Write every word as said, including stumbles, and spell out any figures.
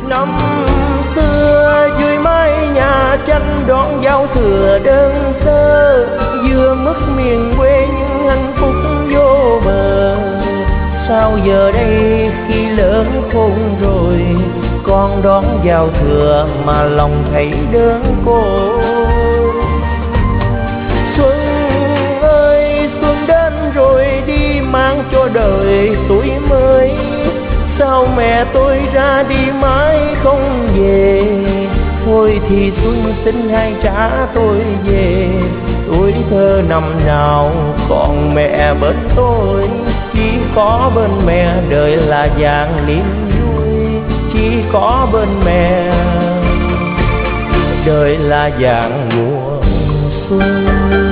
Năm xưa dưới mái nhà tranh đón giao thừa đơn sơ, vừa mất miền quê nhưng hạnh phúc vô bờ. Sao giờ đây khi lớn khôn rồi, con đón giao thừa mà lòng thấy đớn côi. Xuân ơi xuân đến rồi đi mang cho đời tuổi mới, sao mẹ tôi ra đi mãi không về. Thôi thì xuân xin hãy trả tôi về, tuổi thơ năm nào còn mẹ bên tôi. Chỉ có bên mẹ đời là vàng niềm vui, chỉ có bên mẹ đời là vàng mùa xuân.